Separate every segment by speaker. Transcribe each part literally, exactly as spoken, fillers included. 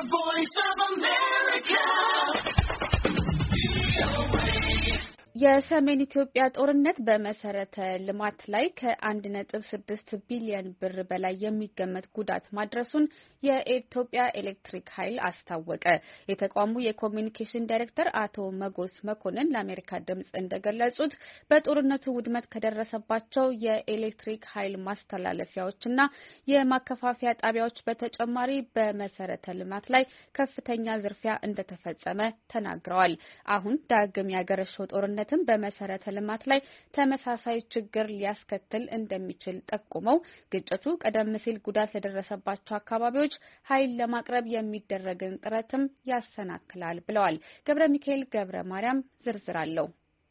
Speaker 1: The Voice of America.
Speaker 2: የሰሜን ኢትዮጵያ ጦርነት በመሰረተ ልማት ላይ ከአንድ ነጥብ ስድስት ቢሊዮን ብር በላይ የሚገመት ጉዳት ማድረሱን የኢትዮጵያ ኤሌክትሪክ ኃይል አስታወቀ። የተቋሙ የኮሚኒኬሽን ዳይሬክተር አቶ መጎስ መኮንን ለአሜሪካ ድምጽ እንደገለጹት በጦርነቱ ውድመት ከደረሰባቸው የኤሌክትሪክ ኃይል ማስተላለፊያዎችና የማከፋፈያ ጣቢያዎች በተጨማሪ በመሰረተ ልማት ላይ ከፍተኛ ዝርፊያ እንደተፈጸመ ተናግረዋል። አሁን ዳግም ያገረሸው ጦርነት በመሰረተ ልማት ላይ ተመሳሳይ ችግር ሊያስከትል እንደሚችል ጠቁመው ግጭቱ ቀደም ሲል ጉዳት ለደረሰባቸው አካባቢዎች ኃይል ለማቅረብ የሚደረግን ጥረትም ያሰናክላል ብለዋል። ገብረ ሚካኤል ገብረ ማርያም ዝርዝር አለው።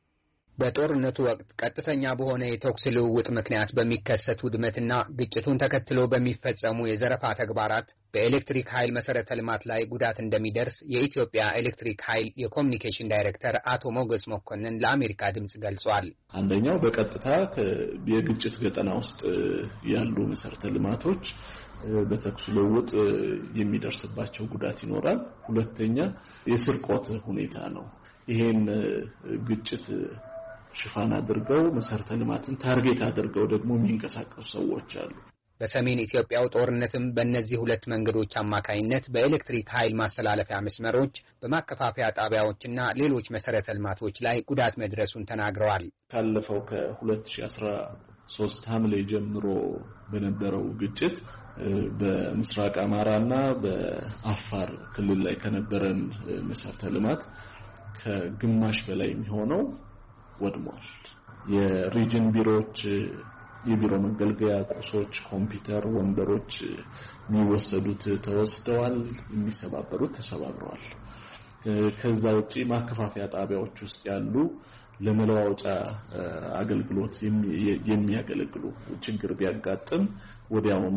Speaker 3: በጦርነቱ ወቅት ቀጥተኛ በሆነ የተኩስ ልውውጥ ምክንያት በሚከሰት ውድመትና ግጭቱን ተከትሎ በሚፈጸሙ የዘረፋ ተግባራት በኤሌክትሪክ ኃይል መሰረተ ልማት ላይ ጉዳት እንደሚደርስ የኢትዮጵያ ኤሌክትሪክ ኃይል የኮሚኒኬሽን ዳይሬክተር አቶ ሞገስ መኮንን ለአሜሪካ ድምጽ ገልጿል።
Speaker 4: አንደኛው በቀጥታ የግጭት ገጠና ውስጥ ያሉ መሰረተ ልማቶች በተኩስ ልውውጥ የሚደርስባቸው ጉዳት ይኖራል። ሁለተኛ የስርቆት ሁኔታ ነው። ይሄን ግጭት ሽፋን አድርገው መሰረተ ልማትን ታርጌት አድርገው ደግሞ የሚንቀሳቀሱ ሰዎች አሉ።
Speaker 3: በሰሜን ኢትዮጵያው ጦርነትም በእነዚህ ሁለት መንገዶች አማካይነት በኤሌክትሪክ ኃይል ማስተላለፊያ መስመሮች፣ በማከፋፈያ ጣቢያዎችና ሌሎች መሰረተ ልማቶች ላይ ጉዳት መድረሱን ተናግረዋል።
Speaker 4: ካለፈው ከሁለት ሺህ አስራ ሶስት ሐምሌ ጀምሮ በነበረው ግጭት በምስራቅ አማራና በአፋር ክልል ላይ ከነበረን መሰረተ ልማት ከግማሽ በላይ የሚሆነው ወድሟል። የሪጅን ቢሮዎች፣ የቢሮ መገልገያ ቁሶች፣ ኮምፒውተር፣ ወንበሮች የሚወሰዱት ተወስደዋል፣ የሚሰባበሩት ተሰባብረዋል። ከዛ ውጪ ማከፋፈያ ጣቢያዎች ውስጥ ያሉ ለመለዋወጫ አገልግሎት የሚያገለግሉ ችግር ቢያጋጥም ወዲያውኑ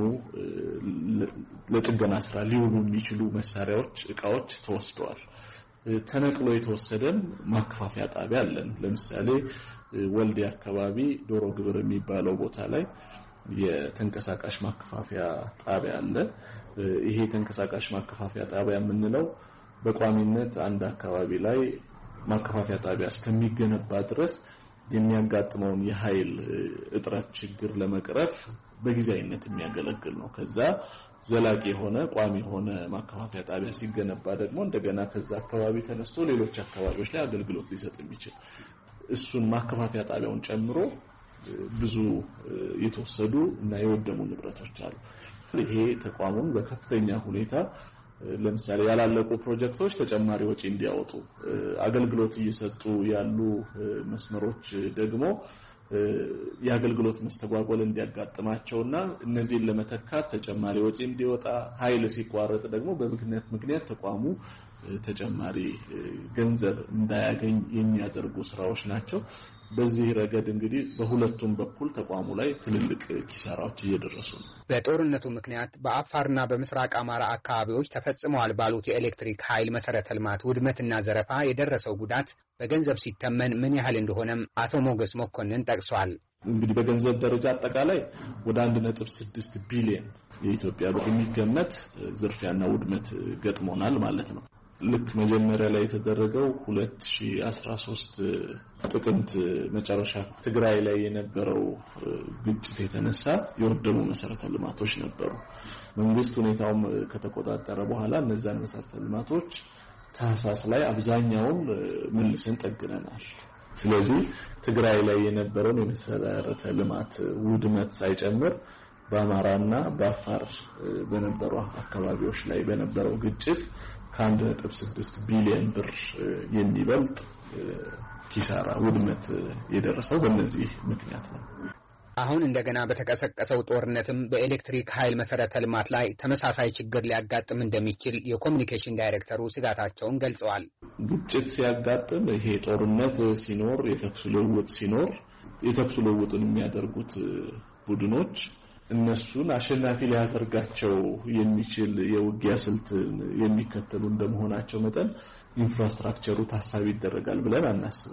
Speaker 4: ለጥገና ስራ ሊውሉ የሚችሉ መሳሪያዎች፣ እቃዎች ተወስደዋል። ተነቅሎ የተወሰደን ማከፋፈያ ጣቢያ አለን። ለምሳሌ ወልዲ አካባቢ ዶሮ ግብር የሚባለው ቦታ ላይ የተንቀሳቃሽ ማከፋፈያ ጣቢያ አለ። ይሄ ተንቀሳቃሽ ማከፋፈያ ጣቢያ የምንለው በቋሚነት አንድ አካባቢ ላይ ማከፋፈያ ጣቢያ እስከሚገነባ ድረስ የሚያጋጥመውን የኃይል እጥረት ችግር ለመቅረፍ በጊዜያዊነት የሚያገለግል ነው። ከዛ ዘላቂ የሆነ ቋሚ የሆነ ማከፋፈያ ጣቢያ ሲገነባ ደግሞ እንደገና ከዛ አካባቢ ተነስቶ ሌሎች አካባቢዎች ላይ አገልግሎት ሊሰጥ የሚችል እሱን ማከፋፈያ ጣቢያውን ጨምሮ ብዙ የተወሰዱ እና የወደሙ ንብረቶች አሉ። ይሄ ተቋሙን በከፍተኛ ሁኔታ ለምሳሌ ያላለቁ ፕሮጀክቶች ተጨማሪ ወጪ እንዲያወጡ፣ አገልግሎት እየሰጡ ያሉ መስመሮች ደግሞ የአገልግሎት መስተጓጎል እንዲያጋጥማቸውና እነዚህን ለመተካት ተጨማሪ ወጪ እንዲወጣ፣ ኃይል ሲቋረጥ ደግሞ በምክንያት ምክንያት ተቋሙ ተጨማሪ ገንዘብ እንዳያገኝ የሚያደርጉ ስራዎች ናቸው። በዚህ ረገድ እንግዲህ በሁለቱም በኩል ተቋሙ ላይ ትልልቅ ኪሳራዎች እየደረሱ ነው።
Speaker 3: በጦርነቱ ምክንያት በአፋርና በምስራቅ አማራ አካባቢዎች ተፈጽመዋል ባሉት የኤሌክትሪክ ኃይል መሰረተ ልማት ውድመትና ዘረፋ የደረሰው ጉዳት በገንዘብ ሲተመን ምን ያህል እንደሆነም አቶ ሞገስ መኮንን ጠቅሷል።
Speaker 4: እንግዲህ በገንዘብ ደረጃ አጠቃላይ ወደ አንድ ነጥብ ስድስት ቢሊዮን የኢትዮጵያ ብር የሚገመት ዝርፊያና ውድመት ገጥሞናል ማለት ነው። ልክ መጀመሪያ ላይ የተደረገው ሁለት ሺህ አስራ ሶስት ጥቅምት መጨረሻ ትግራይ ላይ የነበረው ግጭት የተነሳ የወደሙ መሰረተ ልማቶች ነበሩ። መንግስት ሁኔታውን ከተቆጣጠረ በኋላ እነዛን መሰረተ ልማቶች ታህሳስ ላይ አብዛኛውን መልሰን ጠግነናል። ስለዚህ ትግራይ ላይ የነበረው የመሰረተ ልማት ውድመት ሳይጨምር በአማራና በአፋር በነበሩ አካባቢዎች ላይ በነበረው ግጭት ከአንድ ነጥብ ስድስት ቢሊዮን ብር የሚበልጥ ኪሳራ ውድመት የደረሰው በእነዚህ ምክንያት ነው።
Speaker 3: አሁን እንደገና በተቀሰቀሰው ጦርነትም በኤሌክትሪክ ኃይል መሰረተ ልማት ላይ ተመሳሳይ ችግር ሊያጋጥም እንደሚችል የኮሚኒኬሽን ዳይሬክተሩ ስጋታቸውን ገልጸዋል።
Speaker 4: ግጭት ሲያጋጥም፣ ይሄ ጦርነት ሲኖር፣ የተኩስ ልውውጥ ሲኖር የተኩስ ልውውጥን የሚያደርጉት ቡድኖች እነሱን አሸናፊ ሊያደርጋቸው የሚችል የውጊያ ስልት የሚከተሉ እንደመሆናቸው መጠን ኢንፍራስትራክቸሩ ታሳቢ ይደረጋል ብለን አናስብም።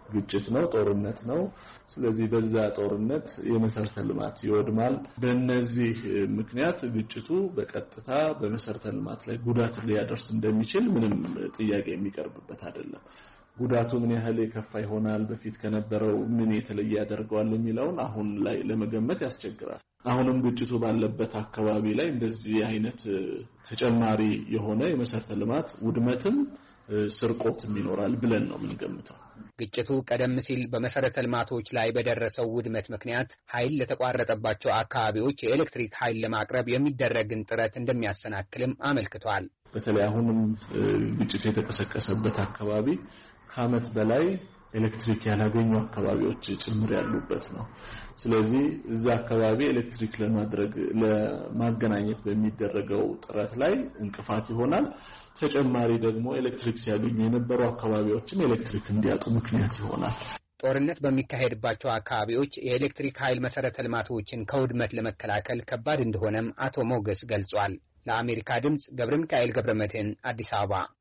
Speaker 4: ግጭት ነው፣ ጦርነት ነው። ስለዚህ በዛ ጦርነት የመሰረተ ልማት ይወድማል። በእነዚህ ምክንያት ግጭቱ በቀጥታ በመሰረተ ልማት ላይ ጉዳት ሊያደርስ እንደሚችል ምንም ጥያቄ የሚቀርብበት አይደለም። ጉዳቱ ምን ያህል የከፋ ይሆናል፣ በፊት ከነበረው ምን የተለየ ያደርገዋል የሚለውን አሁን ላይ ለመገመት ያስቸግራል። አሁንም ግጭቱ ባለበት አካባቢ ላይ እንደዚህ አይነት ተጨማሪ የሆነ የመሰረተ ልማት ውድመትም ስርቆትም ይኖራል ብለን ነው የምንገምተው።
Speaker 3: ግጭቱ ቀደም ሲል በመሰረተ ልማቶች ላይ በደረሰው ውድመት ምክንያት ኃይል ለተቋረጠባቸው አካባቢዎች የኤሌክትሪክ ኃይል ለማቅረብ የሚደረግን ጥረት እንደሚያሰናክልም አመልክቷል።
Speaker 4: በተለይ አሁንም ግጭቱ የተቀሰቀሰበት አካባቢ ከዓመት በላይ ኤሌክትሪክ ያላገኙ አካባቢዎች ጭምር ያሉበት ነው። ስለዚህ እዛ አካባቢ ኤሌክትሪክ ለማድረግ ለማገናኘት በሚደረገው ጥረት ላይ እንቅፋት ይሆናል። ተጨማሪ ደግሞ ኤሌክትሪክ ሲያገኙ የነበሩ አካባቢዎችም ኤሌክትሪክ እንዲያጡ ምክንያት ይሆናል።
Speaker 3: ጦርነት በሚካሄድባቸው አካባቢዎች የኤሌክትሪክ ኃይል መሰረተ ልማቶችን ከውድመት ለመከላከል ከባድ እንደሆነም አቶ ሞገስ ገልጿል። ለአሜሪካ ድምጽ ገብረ ሚካኤል ገብረ መድህን አዲስ አበባ